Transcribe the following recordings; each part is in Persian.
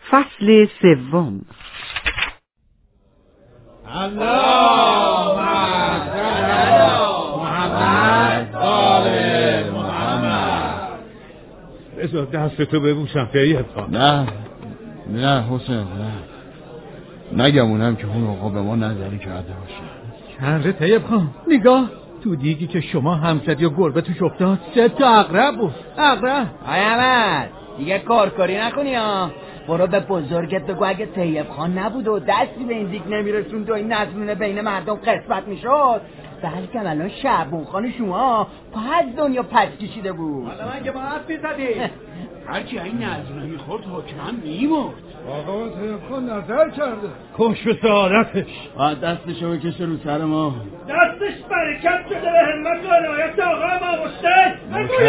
فصل سوم. اللهم صل علی محمد آل محمد. بذار دستتو ببوسم طیب خان. نه حسین، نه نگمونم که اون آقا به ما نظری کرده باشه. چنده طیب خان؟ نگاه تو دیگی که شما همزدی و گربه توش افتاد 3 تا عقرب بود. عقرب احمد دیگه کارکاری نکنی ها. برو به بزرگت بگو اگه طیب خان نبود و دستی به این دیگ نمیرسوند و این نظرونه بین مردم قسمت میشد، بلکه الان شعبون خان شما پس دنیا پس کشیده بود. حالا من که با حرف میزدی هرچی این نظرونه میخورد حکمم میمرد. آقا طیب خان نظر کرده کش به سعادتش. دستشو بکشه رو سر ما. دستش برکت شده به همت و عنایت آقا ما حسین. بگو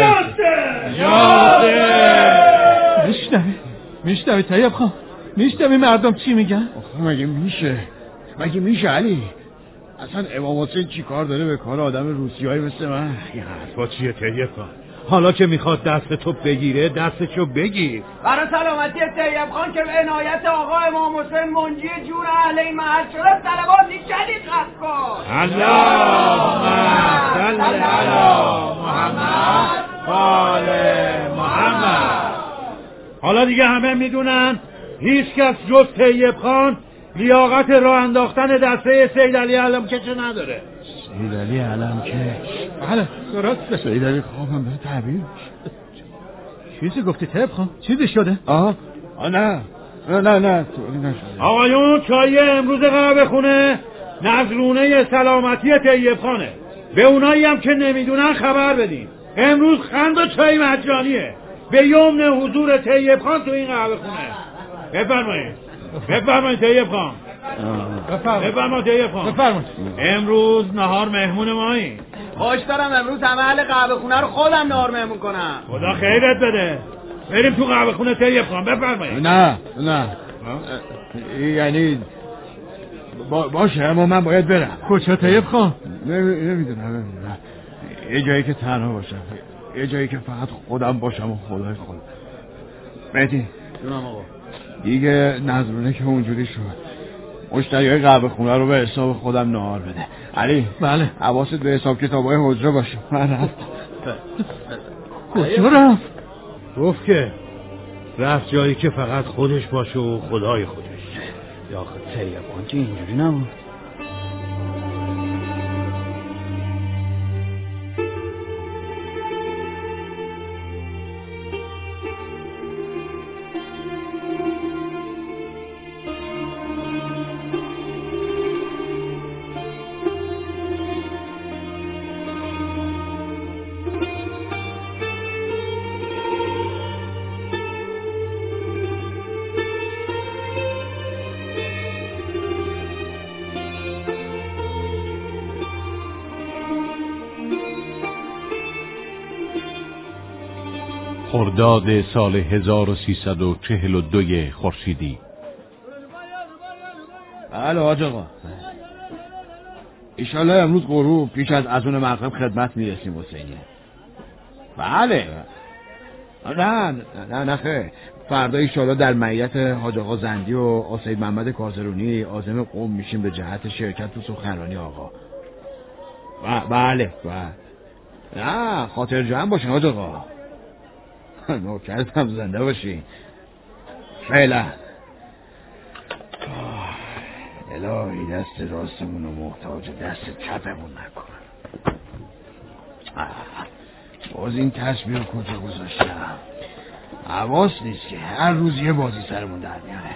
یاسر. میشنوی طیب خان؟ میشنوی مردم چی میگن؟ آخه مگه میشه علی؟ اصلا امام حسین چی کار داره به کار آدم روسیایی مثل من؟ این حرفا چیه طیب خان؟ حالا که میخواد دست تو بگیره دستشو بگیر. برای سلامتی طیب خان که به عنایت آقا امام حسین منجی جون اهل این محل شده صلواتی شدید خط کن. اللهم صل علی محمد آل محمد. حالا دیگه همه میدونن هیچ کس جز طیب خان لیاقت راه انداختن دسته سید علی علمکش نداره. سید علی علمکش؟ بله درسته. سید علی خوابم به تعبیر. چیزی گفتی طیب خان؟ چیزی شده؟ نه آقایون چای امروز قهوه خونه نظرونه سلامتی طیب خانه. به اونایی هم که نمیدونن خبر بدین امروز خند و چای مجانیه به یمن حضور طیب خان تو این قهوه خونه. بفرمایید طیب خان. بفرمایید طیب خان. امروز نهار مهمون مایی. خوش دارم امروز همه اهل قهوه خونه رو خودم نهار مهمون کنم. خدا خیرت بده. بریم تو قهوه خونه طیب خان. بفرمایید. نه یعنی باشه اما من باید برم. کجا طیب خان؟ نمیدونم. یه جایی که تنها باشم، یه جایی که فقط خودم باشم و خدای خودم. مهدی جونم آقا. دیگه نظرونه که اونجوری شد مشتریای قهوه خونه رو به حساب خودم نهار بده. علی بله حواست به حساب کتابای حجره باشه. من رفت. کجا رفت؟ گفت که رفت جایی که فقط خودش باشه و خدای خودش. یا آخه طیب خان که اینجوری نبود. خرداد سال 1342 خورشیدی. بله حاج آقا. ایشالله امروز غروب پیش از اذان مغرب خدمت میرسیم حسینیه. بله. نه خیر. فردا ایشالله در معیت حاج آقا زندی و سید محمد کازرونی عازم قوم میشیم به جهت شرکت تو سخنرانی آقا. بله. نه خاطر جمع باشین حاج آقا. نوکرت هم زنده باشین. فعلا. الهی دست راستمون رو محتاج دست چپمون نکنن. باز این تسبیح رو کجا گذاشتم؟ حواس نیست که هر روز یه بازی سرمون در میاره.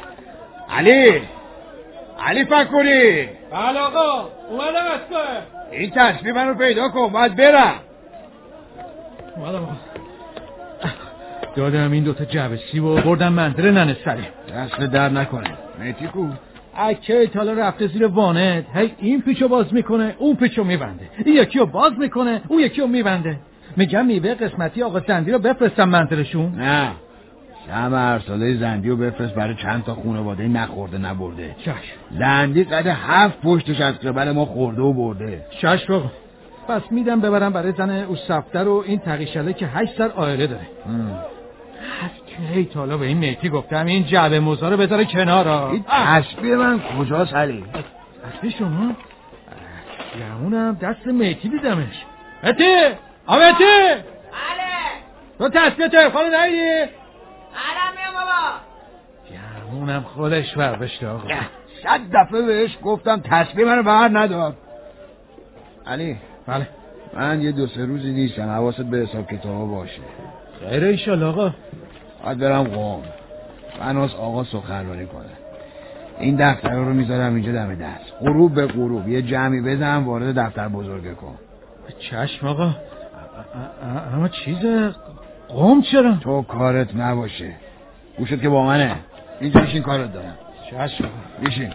علی فکری. بله آقا اومدم از تو. این تسبیح من رو پیدا کن باید برم. اومدم آقا. دادم این دوتا جوسی و بردم منزل ننه سلیم. دست در نکنه. مهدی کو؟ اکه ایتالا رفته زیر وانت. هی این پیچو باز میکنه اون پیچو میبنده. این یکی رو باز میکنه اون یکی رو میبنده. میگم میوه قسمتی آقا زندی رو بفرستم منزلشون. نه شم ارساله زندی رو بفرست برای چند تا خانواده نخورده نبرده. چشم. زندی قد 7 پشتش از قبل ما خورده و برده. چشم آقا. پس میدم ببرم برای زن او سفتر و این تقیشله که 8 سر آیله داره. کی تا حالا به این میتی گفتم این جعبه موزا رو بذاره کنار. این تسبیح من کجاست علی؟ تسبیح شما؟ گمونم دست میتی دیدمش. میتی! آمتی! بله تو تسبیح تلفن نهیدی؟ الان میام بابا. گمونم خودش برداشته آقا. 100 دفعه بهش گفتم تسبیح منو بر ندار. علی بله من یه 2-3 روزی نیستم، حواست به حساب کتابا باشه. خیره ایشالله آقا. باید برم قم، من از آقا سخنرانی کنه. این دفتر رو میذارم اینجا دم دست، غروب به غروب یه جمعی بزن وارد دفتر بزرگه کن. چشم آقا. اما چیز قم چرا؟ تو کارت نباشه، گوشت که با منه. اینجا بشین کارت دارم. چشم آقا. بشین.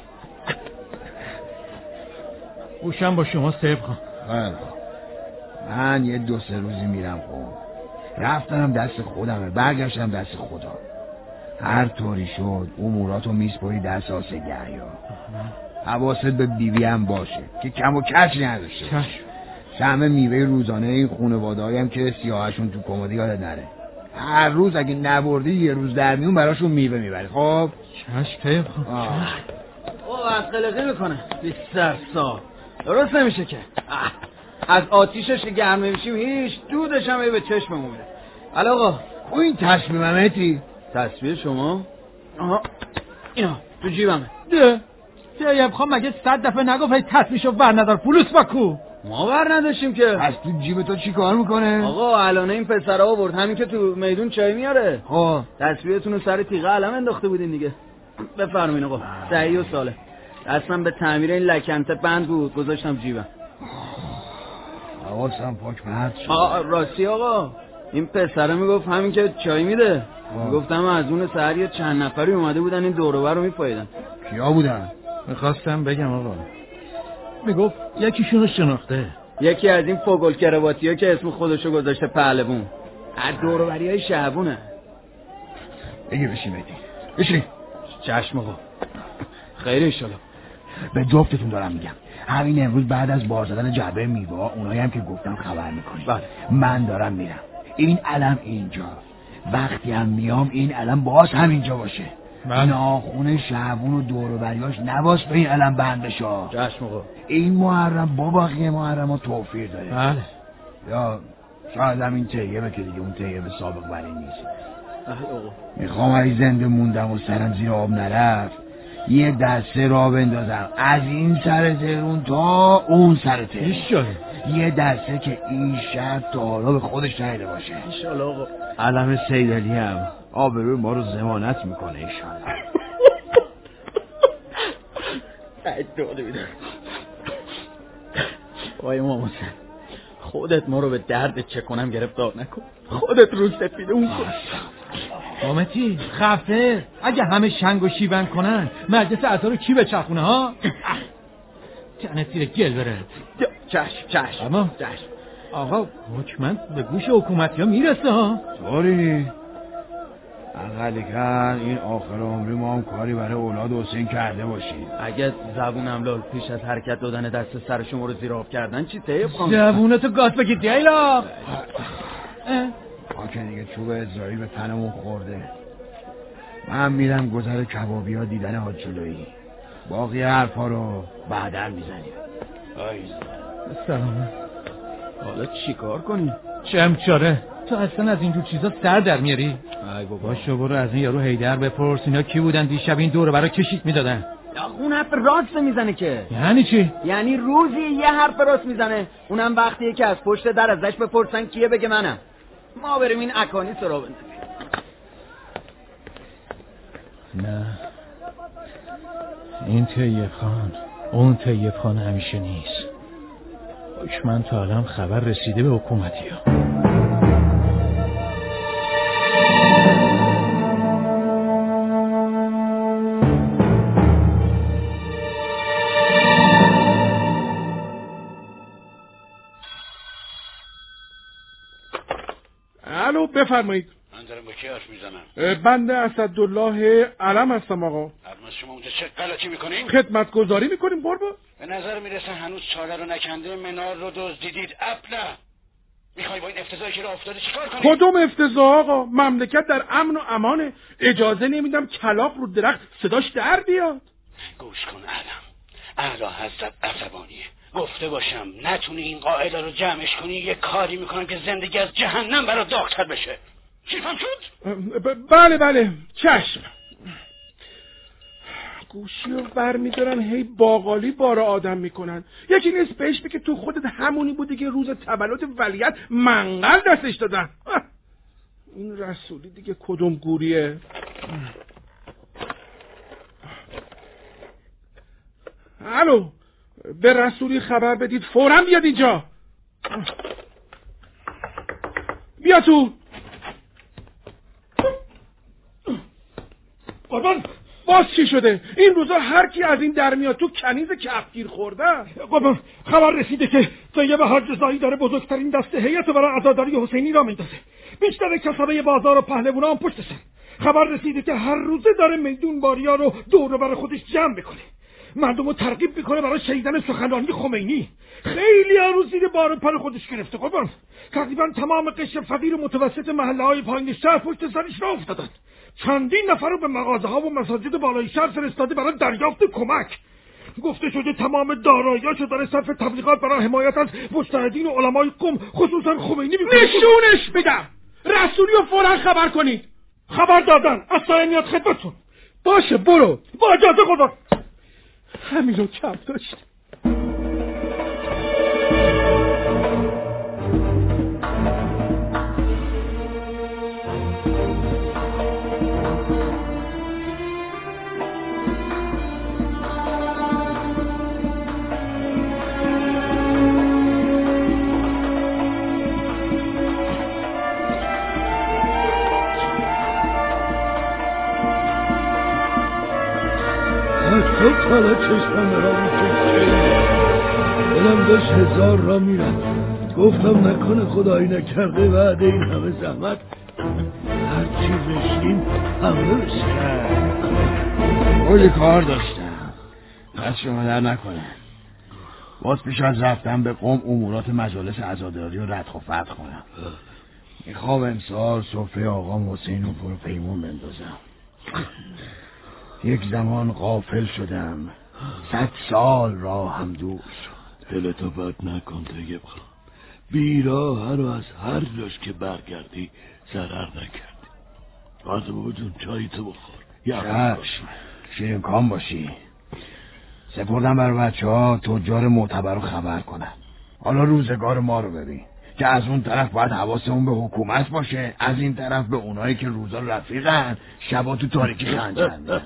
گوشم با شما سیب خواهم. خیلی من یه 2-3 روزی میرم قم. رفتنم دست خودمه، برگشتم دست خدا. هر طوری شد اموراتو میسپاری دست آسگریا. حواست به بیوی هم باشه که کم و کج نداشته. شمع میوه روزانه این خانواده‌ای هم که سیاهشون تو کمدی یاد نره. هر روز اگه نبردی یه روز در میون براشون میوه میبری. خب چشم طیب خب. او از قلقی میکنه 20 سال درست نمیشه که. از آتیشش گرم نمیشیم هیچ دودش هم به چشممون میره. حالا آقا او این تصمیم مهتی؟ تصویر شما؟ آها اینا تو جیبمه. ده طیب خان مگه 100 دفعه نگفت ای تصویرشو ور ندار فلوس با کو؟ ما ور نداشتیم که. پس تو جیب تو چی کار میکنه؟ آقا الان این پسرها آورد همین که تو میدون چای میاره. خب تصویرتون رو سر تیغه علم انداخته بودین دیگه. بفرمایین آقا صحیح و صالح. دستم به تعمیر این لکنته بند بود گذاشتم جیبم. حواسم پاک پرد شد. راستی آقا این پسره میگفت همین که چای میده. میگفتم از اون سحر یه چند نفری اومده بودن این دور و بر رو میپاییدن. کیا بودن؟ میخواستم بگم آقا. میگفت یکیشونو شناخته. یکی از این فوگل کرواتی‌ها که اسم خودشو گذاشته پهلوون. از دور و بریای شعبونه. بگی بشین بدی. بشین. چشم آقا. خیره ایشالا. به جفتتون دارم میگم همین امروز بعد از بار زدن جعبه میوه اونایی هم که گفتم خبر میکنی. بله. من دارم میرم. این علم اینجا. وقتی هم میام این علم باز هم اینجا باشه. ناخون شعبون و دور و بریاش نباس به این علم بند بشه. چشم آقا. این محرم با باقی محرم ها توفیر داره. بله. یا شاید هم این طیبه که دیگه اون طیبه سابق ولی نیست. آقا میخوام اگه زنده موندم و سرم زیر آب نرفت یه دسته را بندازم از این سر تهرون تا اون سر تهرون. یه دسته که این شهر تا حالا به خودش نیده باشه. ایشالا آقا. علم سیدعلی هم آبروی ما رو ضمانت میکنه ایشالا. داده بیدم وای امام حسین خودت ما رو به درد چه کنم گرفتار نکن. خودت رو سفیده اون کن. آمتی خفه اگه همه شنگ و شیون کنن مجلس اعضا رو کی بچرخونه ها؟ تنت زیر گل بره. چشم اما چشم آقا حکمن به گوش حکومتی ها میرسه ها. طوری اقلی کن این آخر عمری ما هم کاری برای اولاد حسین کرده باشیم. اگه زبون املال پیش از حرکت دادن دست سر شما رو زیر آب کردن چی طیب خان؟ زبونتو گاز بگی دیلا. ما که دیگه چوب اسرائیل به تنمون خورده. من میرم گذر کبابی ها دیدن حاج جلویی. باقی حرفا رو بعداً میزنیم. سلام. حالا چی کار کنی؟ چمچاره تو اصلا از اینجور چیزا سر در میاری؟ ای بابا باشو برو از این یارو حیدر بپرس اینا کی بودن دیشب این دوره برای کشیک میدادن. اون حرف راست میزنه که. یعنی چی؟ یعنی روزی یه حرف راست میزنه اونم وقتیه که از پشت در ازش بپرسن کیه بگه منم. ما بریم این اکانی سرا بندازیم. نه این طیب خان اون طیب خان همیشه نیست. حکمن تا الان خبر رسیده به حکومتی ها. الو بفرمایید. من دارم با کی حرف میزنم؟ بنده اسدالله علم هستم آقا. از شما اونجا چه غلطی میکنین؟ خدمت گذاری میکنیم قربان. به نظر میرسه هنوز چاله رو نکنده منار رو دزدیدید. اپله میخوای با این افتضاحی که راه افتاده چیکار کنی؟ کدوم افتضاح آقا؟ مملکت در امن و امانه. اجازه نمیدم کلاغ رو درخت صداش در بیاد. گوش کن اعلی حضرت عصبانیه. گفته باشم نتونی این قاعده رو جمعش کنی، یه کاری میکنم که زندگی از جهنم برات داغ‌تر بشه. چی فهم شد؟ بله چشم. گوشی رو بر میدارن هی باقالی بار آدم میکنن. یکی نیست بهش بگه تو خودت همونی بودی که روز تولد ولیعت منقل دستش دادن. این رسولی دیگه کدوم گوریه؟ الو، به رسولی خبر بدید فوراً بیاد اینجا. بیا تو. قربان باز چی شده؟ این روزا هر کی از این در میاد تو کنیز کفگیر خورده. قربان خبر رسیده که طیب حاجزایی داره بزرگترین دسته هیئت برای عزاداری حسینی را میندازه. بیشتر کسبه بازار و پهلوان هم پشتشن. خبر رسیده که هر روزه داره میدون باریا رو دور بر خودش جمع میکنه. مردم رو ترغیب میکنه برای شنیدن سخنرانی خمینی. خیلی ها رو زیر بار پر خودش گرفته قربان. تقریبا تمام قشر فقیر و متوسط محله های پایین شهر پشت سرش را افتادن. چندین نفر رو به مغازه ها و مساجد بالای شهر فرستاده برای دریافت کمک. گفته شده تمام داراییاشو داره صرف تبلیغات برای حمایت از مجتهدین و علمای قم خصوصا خمینی میکنه. نشونش بدم. رسولی رو فوراً خبر کنید. خبر دادن. از سایه میاد خدمتتون. باشه برو. با اجازه قربان. همین رو کم داشت. حالا چشمم را میکشه دلم داشت هزار را میرم. گفتم نکنه خدایی نکرده بعد این همه زحمت هر چی رشتیم همه بشه. کلی کار داشتم دست شما در نکنه. باز پیش از رفتم به قم امورات مجالس عزاداری رو ردخ و فتح کنم. میخوام امسال سفره آقام حسین رو پر پیمون بندازم. یک زمان غافل شدم 100 سال راه هم دور شد. دلتو بد نکن طیب خان. بیراه رو از هر جاش که برگردی ضرر نکردی. بابا جون چایی تو بخور. چشم شیرین کام باشی. سپردم برای بچه ها تجار معتبر رو خبر کنم. حالا روزگار ما رو ببین که از اون طرف باید حواسمون به حکومت باشه، از این طرف به اونایی که روزا رفیقن شبا تو تاریکی خنجر میزنن.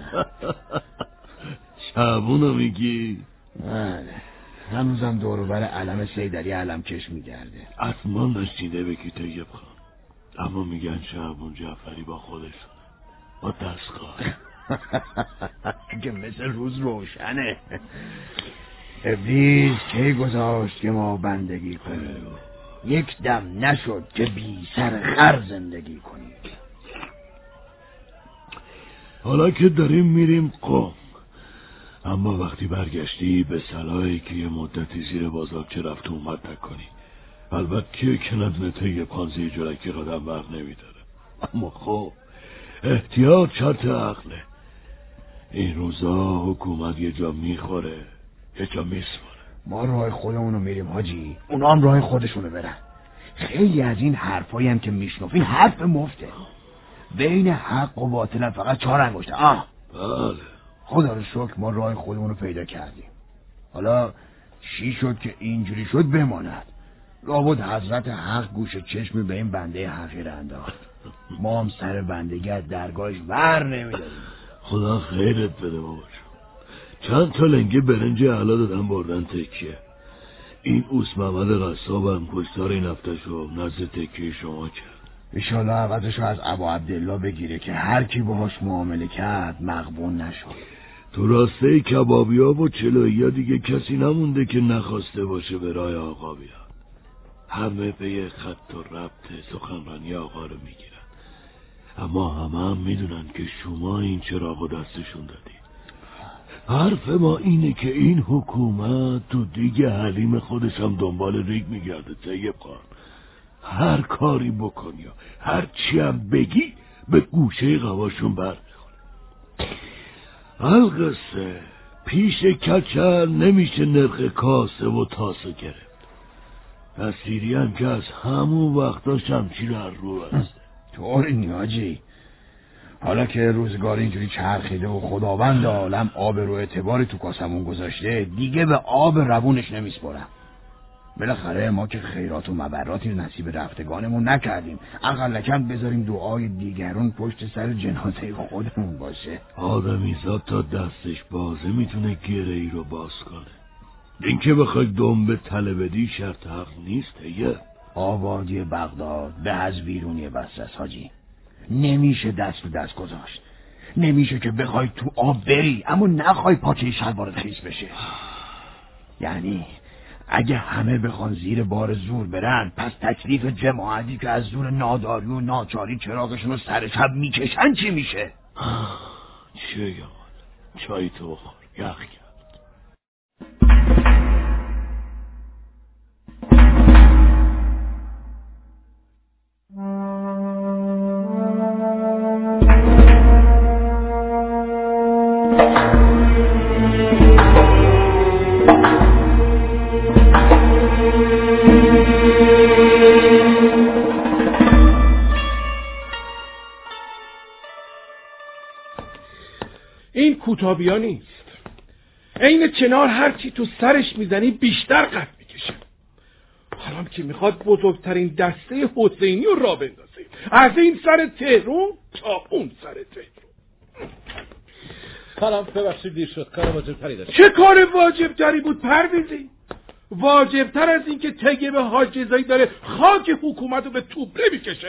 شبونو میگی؟ بله هنوزم دور و بر علم سیدری علم کش میگرده. اصلا نشیده بگی طیب خان، اما میگن شعبون جعفری با خودشونه، با دستگاه که مثل روز روشنه. ابلیس کی گذاشت که ما بندگی کنیم؟ یک دم نشد که بی سر خر زندگی کنیم. حالا که داریم میریم قم، اما وقتی برگشتی به صلاحی که یه مدتی زیر بازارچه رفت و اومد نکنی. البته که ندونه طیب خان زیر جلکی قدم بر نمیداره، اما خب احتیاط شرط عقله. این روزا حکومت یه جا میخوره یه جا میسواره. ما راه خودمونو میریم حاجی، اونا هم راه خودشونو برن. خیلی از این حرفایی هم که میشنوین حرف مفته. بین حق و باطل فقط 4 انگشته. بله خدا رو شکر ما راه خودمونو پیدا کردیم. حالا چی شد که اینجوری شد بماند؟ لابد حضرت حق گوش چشمی به این بنده حقیر انداخت. ما هم سر بندگی از درگاهش ور نمیداریم. خدا خیرت بده بابا. چند تا لنگه برنج اعلا دادن بردن تکیه. این اوس محمد قصابم کشتار این هفتهشو نزد تکیه شما کرد. ایشالا عوضشو از ابا عبدالله بگیره که هر کی باهاش معامله کرد مغبون نشد. تو راسته کبابیا و چلویا دیگه کسی نمونده که نخواسته باشه به راه آقا بیاد. همه به یه خط و ربط سخنرانی آقا رو میگیرن، اما همه میدونن که شما این چراغو دستشون دادید. حرف ما اینه که این حکومت تو دیگه حلیم خودش هم دنبال ریگ میگرده طیب خان. هر کاری بکن یا هر چی هم بگی به گوشه قواشون برمیخوره. القصه پیش کچل نمیشه نرخ کاسه و تاسه گرفت. نصیری هم که از همون وقتا شمشیر هر رو است. طور نیاجی، حالا که روزگار اینجوری چرخیده و خداوند عالم آب رو اعتباری تو کاسمون گذاشته، دیگه به آب روونش نمیسپرم. بالاخره ما که خیرات و مبراتی نصیب رفتگانمون نکردیم، اقلکم بذاریم دعای دیگرون پشت سر جنازه خودمون باشه. آدمیزاد تا دستش بازه میتونه گره ای رو باز کنه. این که بخوای دم به تله بدی شرط حق نیست. هیه آبادی بغداد به از بیرونی بس است حاجی. نمیشه دست تو دست گذاشت. نمیشه که بخوای تو آب بری اما نخوای پاچه شلوارت خیس بشه. یعنی اگه همه بخوان زیر بار زور برن، پس تکلیف جماعتی که از زور ناداری و ناچاری چراغشون رو سر شب میکشن چی میشه؟ چه یاد چای تو بخور، یخ کرد. این کوتابیا نیست. عین چنار هرچی تو سرش میزنی بیشتر قد میکشه. حالا که میخواد بزرگترین دسته حسینی رو راه بندازه، از این سر تهرون تا اون سر تهرون. سلام، ببخشید دیر شد، کار واجبتری داشت. چه کار واجبتری بود پرویزی؟ واجبتر از این که طیب حاج رضایی داره خاک حکومت رو به توبره میکشه؟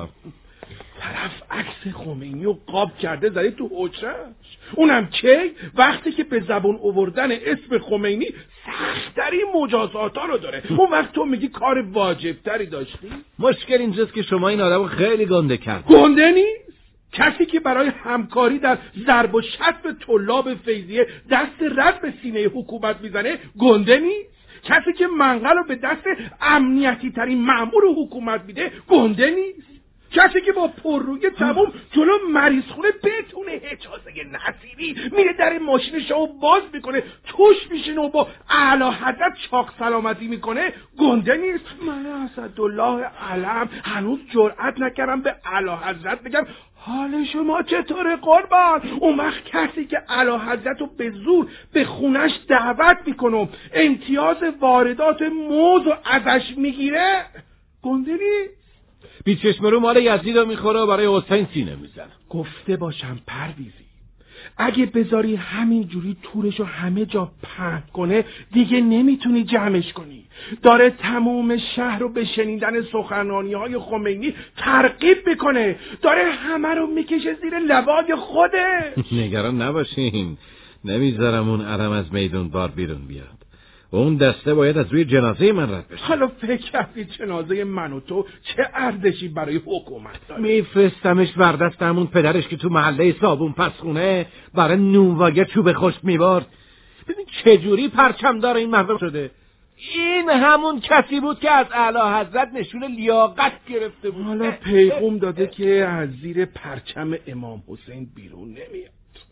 طرف عکس خمینی رو قاب کرده زده تو حجرش. اونم چه؟ وقتی که به زبون آوردن اسم خمینی سخت‌ترین مجازاتا رو داره. اون وقت تو میگی کار واجبتری داشتی؟ مشکل اینجاست که شما این آدمو خیلی گنده کرد. گنده نیست؟ کسی که برای همکاری در ضرب و شتم طلاب فیضیه دست رد به سینه حکومت میزنه گنده نیست؟ کسی که منقل رو به دست امنیتی ترین مأمور حکومت میده گنده نیست؟ کسی که با پررویی تموم جلو مریض خونه بدون اجازه نصیری میره در ماشینش رو باز میکنه، توش میشینه و با اعلی حضرت چاق سلامتی میکنه گنده نیست؟ من اسدالله علم هنوز جرئت نکردم به اعلی حضرت بگم حال شما چطوره قربان؟ اون وقت کسی که اعلی حضرت رو به زور به خونش دعوت میکنه، امتیاز واردات موز رو ازش میگیره گنده نیست؟ بیچشم رو مال یزید رو میخوره و برای حسین سینه میزنه. گفته باشم پرویزی، اگه بذاری همین جوری تورشو همه جا پهن کنه دیگه نمیتونی جمعش کنی. داره تموم شهر رو به شنیدن سخنرانی‌های خمینی ترغیب میکنه، داره همه رو میکشه زیر لوای خوده. نگران نباشین، نمیذارم اون علم از میدون بار بیرون بیاد. اون دسته باید از روی جنازه من رد بشه. حالا فکر کردی جنازه من و تو چه ارزشی برای حکومت داره؟ میفرستمش وردست همون پدرش که تو محله صابون پسخونه برای نونواگه چوب خشک میبارد. ببین چجوری پرچمدار این محور شده. این همون کسی بود که از اعلی حضرت نشون لیاقت گرفته بود. حالا پیغام داده که از زیر پرچم امام حسین بیرون نمیاد.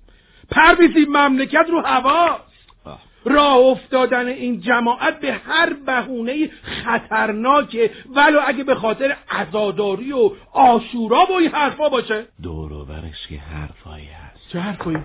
پرویزی مملکت رو هواست. راه افتادن این جماعت به هر بهونه‌ای خطرناکه، ولو اگه به خاطر عزاداری و عاشورا و این حرفا باشه. دور و برش که حرفایی هست. چه حرفایی؟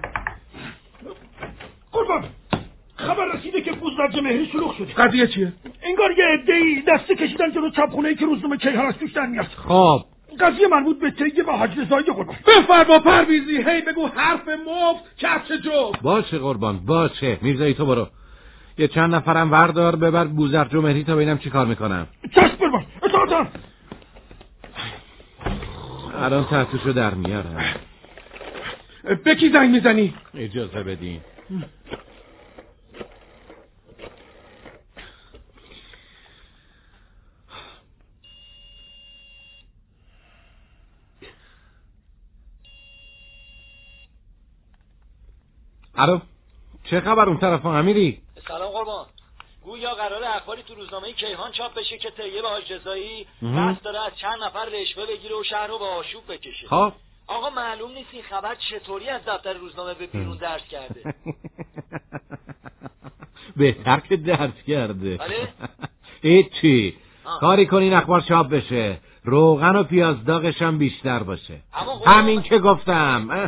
قربان خبر رسیده که بوزرج مهری شلوغ شده. قضیه چیه؟ انگار یه عده‌ای دسته کشیدن جلو چپخونه‌ای که روزنامه کیهان از توش در میاد. خب قضیه مربوط به طیب و حاج رضایی قربان. بفرما پرویزی، هی بگو حرف مفت کفش جو. باشه قربان باشه. میرزایی تو برو، یه چند نفرم وردار ببر بوزرج و مهری تا ببینم چی کار میکنم. چشم قربان، اطاعتم. الان تحتشو در میارم. به کی زنگ میزنی؟ اجازه بدین. الو چه خبر اون طرف امیری؟ سلام قربان. گویا قراره اخباری تو روزنامه کیهان چاپ بشه که طیب حاج رضایی قصد داره از چند نفر رشوه بگیره و شهر رو به آشوب بکشه. خب آقا معلوم نیست این خبر چطوری از دفتر روزنامه به بیرون درس کرده. بهتر که درس کرده. بله؟ هیچی. کاری کنین اخبار چاپ بشه، روغن و پیاز داغش هم بیشتر باشه. همین که گفتم.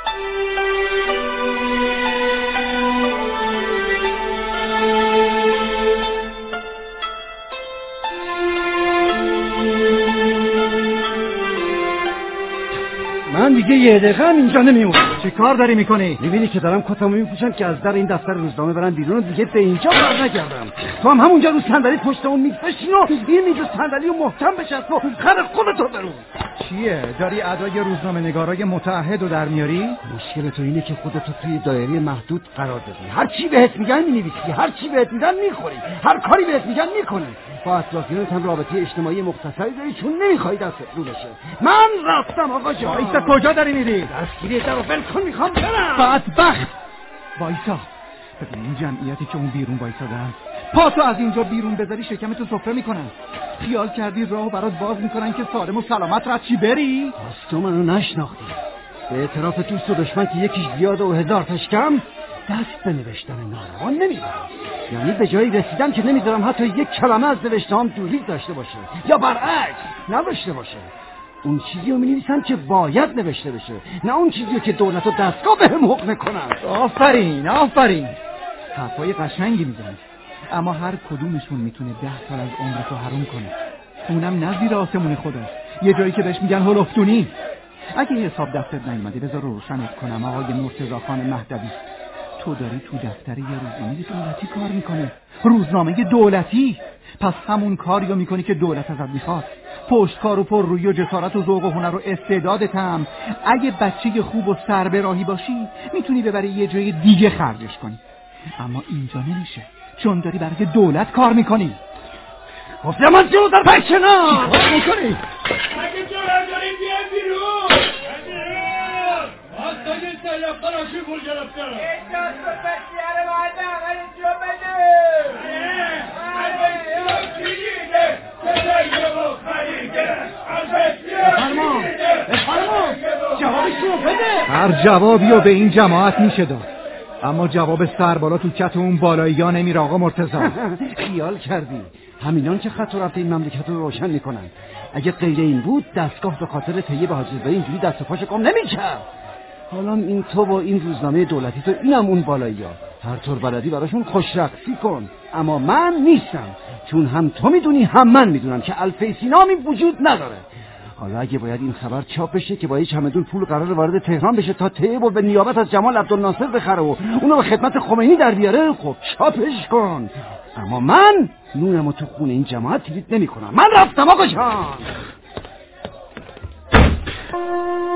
من دیگه یه دقیقه هم اینجا نمیمونم. چه کار داری میکنی؟ میبینی که دارم کتمو میپوشم که از در این دفتر روزنامه برم بیرون و دیگه به اینجا بر نگردم. تو هم همونجا رو صندلی پشت اون میز بشین و این میز صندلی رو محکم بچسب و خر خودتو برون. چیه؟ داری ادای روزنامه نگارای متعهد رو در میاری؟ مشکل تو اینه که خودتو توی دایره محدود قرار دادی. هر چی بهت میگن مینویسی، هر چی بهت میگن میخوری، هر کاری بهت میگن میکنی. با اطرافیانت هم رابطه اجتماعی مختصری داری چون نمیخوای دستت رو بشه. من رفتم آقا جان. وایسا، کجا داری میری؟ دستگیری در رو ول کن، میخوام برم. بدبخت. وایسا. ببین این جمعیتی که اون بیرون وایسادن، پاتو از اینجا بیرون بذاری شکمتو سفره میکنن. خیال کردی راهو برات باز میکنن که سالم و سلامت رد چی بری؟ از تو منو نشناختی. به اعتراف دوست و دشمن که یکیش زیاد و هزار تاش کم، دست به نوشتن ناروا نمیبرم. یعنی به جایی رسیدم که نمیذارم حتی یک کلمه از نوشته‌ام دوریز داشته باشه یا برعکس نداشته باشه. اون چیزی رو می‌نویسم که باید نوشته بشه، نه اون چیزی که دولت و دستگاه بهم حکم کنن. آفرین آفرین. حرفای قشنگی میزنی، اما هر کدومشون میتونه 10 سال از عمرتو حروم کنه. اونم نه زیر آسمون خدا، یه جایی که بهش میگن هلفتونی. اگه حساب دفتر نیومده بذار روشنت کنم آقای مرتضی خان مهدوی. تو داری تو دفتر یه روزنامه دولتی کار میکنه، روزنامه دولتی. پس همون کاریو میکنی که دولت ازت میخواد. پشتکار و پررویی و جسارت و ذوق و هنر و استعدادت هم اگه بچه خوب و سربراهی باشی میتونی ببری یه جای دیگه خرجش کنی. اما اینجا نمیشه چون داری برای دولت کار میکنی. گفتم من جو در پشنا چی کار میکنی؟ اگه جورم داریم بیان بیرون. آستا یه سیاه خراشی پول گرفتم. این دست و پسیار باید اول جو بده. بفرما جوابش رو بده. هر جوابی رو به این جماعت میشه داد، اما جواب سربالا تو کت اون بالایی ها نمیره آقا مرتضی. خیال کردی همینان که خط و رفت این مملکت رو روشن میکنن. اگه غیر این بود دستگاه به خاطر طیب حاج رضایی اینجوری دست و پاش کام نمیکرد. حالا این تو و این روزنامه دولتی تو اینم اون بالایی ها هر طور بلدی براشون خوش رقصی کن. اما من نیستم، چون هم تو میدونی هم من میدونم که الفیسی نامی وجود نداره. حالا اگه باید این خبر چاپ بشه که با هیچ چمدون پول قرار وارد تهران بشه تا طیب و به نیابت از جمال عبدالناصر بخره و اونو به خدمت خمینی در بیاره، خب چاپش کن. اما من نونمو تو خونه این جماعت تیلیت نمی کنم. من رفتم آقا جان.